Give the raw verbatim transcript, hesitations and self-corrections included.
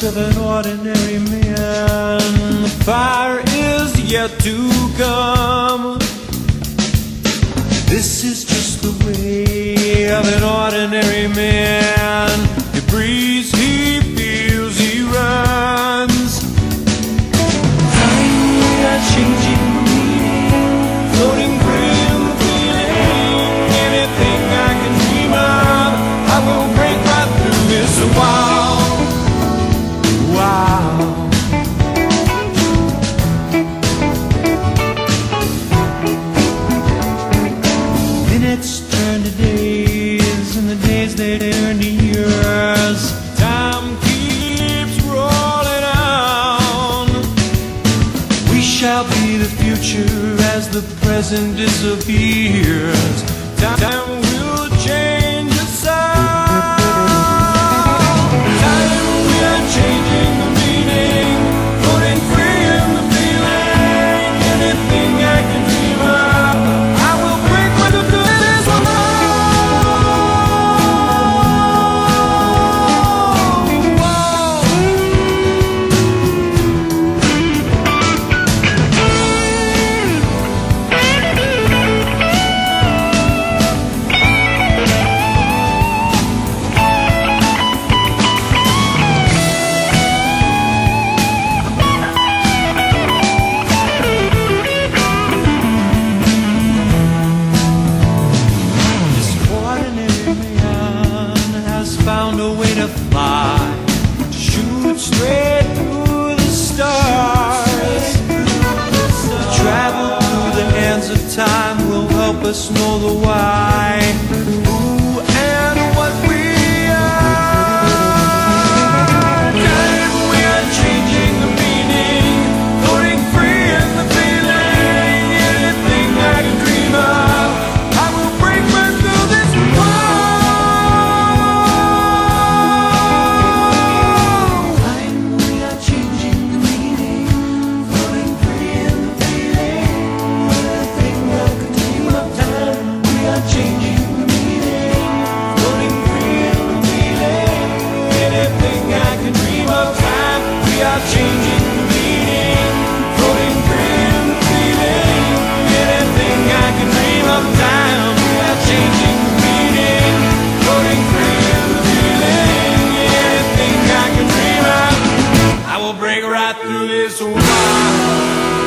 of an ordinary man. The fire is yet to come. This is just the way of an ordinary man. He breathes, he feels, he runs. Time we are changing the meaning, floating free in the feeling. Anything I can dream of, I will break right through this wall. Wow. Minutes turn to days, and the days they turn to years. Time keeps rolling on. We shall be the future as the present disappears. Time will change us all. Time we are changing the meaning, floating free in the feeling. Anything I can dream of, I will break my good this wall. Found a way to fly, to shoot straight through the stars. Travel through the hands of time will help us know the why, who and what we are. Time we are changing the meaning, floating free in the feeling. Anything I can dream of, I will break right through this wall. Changing the meaning, floating free in the feeling. Anything I can dream of time. We are changing the meaning, floating free in the feeling. Anything I can dream of, I will break right through this wall.